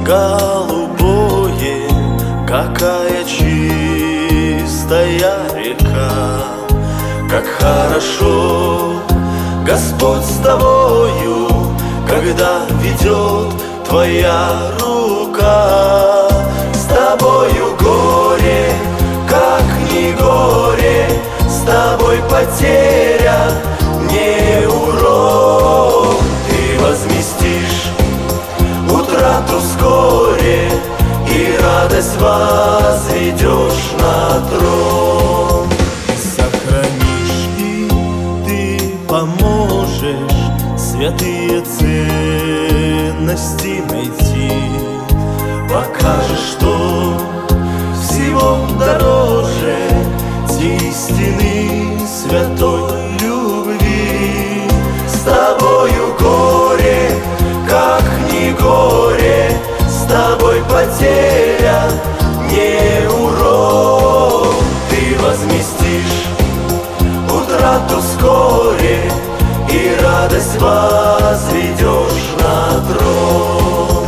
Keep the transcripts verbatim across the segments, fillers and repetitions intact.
голубое, какая чистая река. Как хорошо, Господь, с тобою, когда ведет твоя рука. С тобою горе, как не горе, с тобой потеря не урок. Ты возместишь утрату вскоре и радость возведешь на трон. Сохранишь и ты поможешь святые ценности найти. Покажешь, что всего дороже истины святой любви. С тобою горе, как не горе, с тобой потеря не урок. Ты возместишь утрату вскоре и радость возведешь на трон.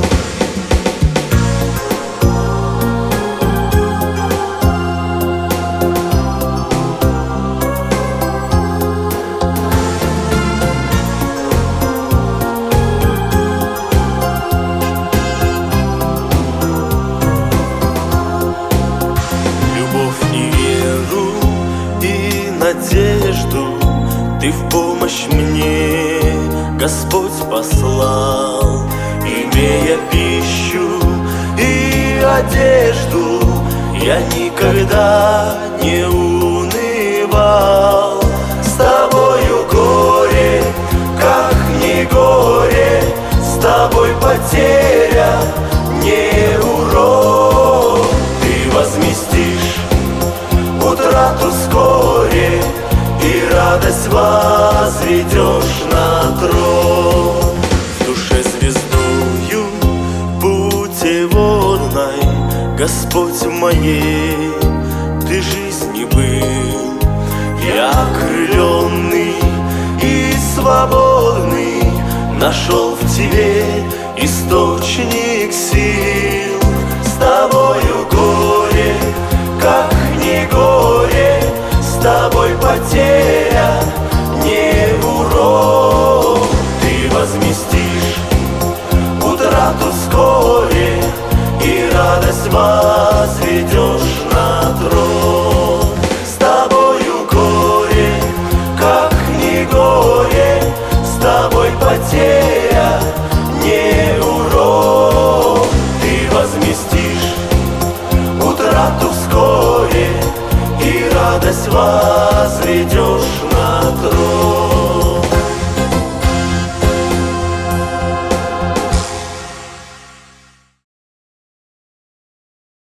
Надежду ты в помощь мне, Господь, послал. Имея пищу и одежду, я никогда не унывал. С тобою горе, как не горе, с тобой потеря не урок. Ты возместишь утрату вскоре и радость возведешь на трон. В душе звездою путеводной, Господь моей, ты жизни был. Я окрыленный и свободный нашел в тебе источник сил. С тобою горе,